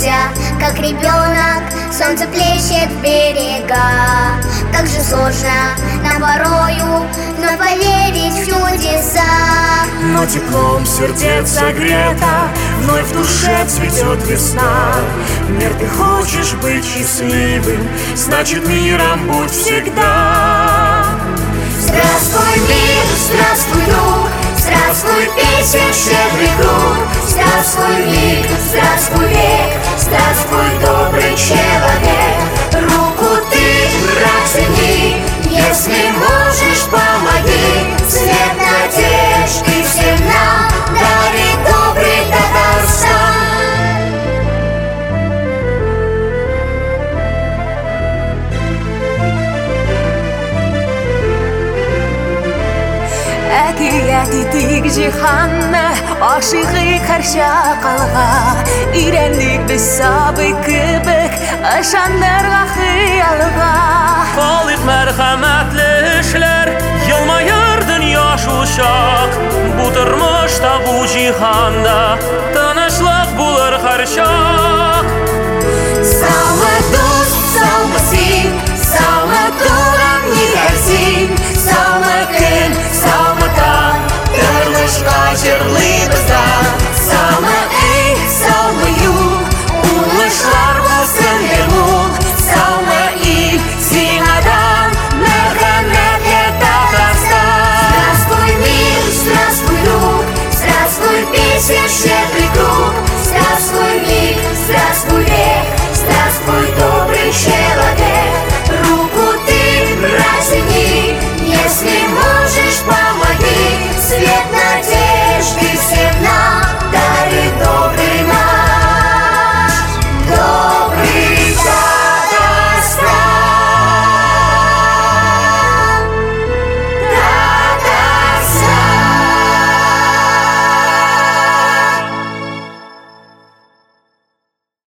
Смеешься, как ребенок, солнце плещет в берега. Как же сложно нам порою вновь поверить в чудеса. Но теплом сердец согрета, вновь в душе цветет весна. Мир, ты хочешь быть счастливым, значит миром будь всегда. Здравствуй, мир, здравствуй, друг, здравствуй, песен щедрый круг. Здравствуй, миг, здравствуй, век, здравствуй, добрый человек. Руку ты протяни, если можешь, помоги. Свет надежды всем нам дарит добрый Татарстан. Әкият җиһанны ашыгык һәр чакалга. Өйрәндек без сабый кебек ышанырга хыялга. Калык мәрхәмәтле эшләр, елмаер дөнья шулчак. Бу тормышта, бу җиһанда тынычлык булыр һәр чак.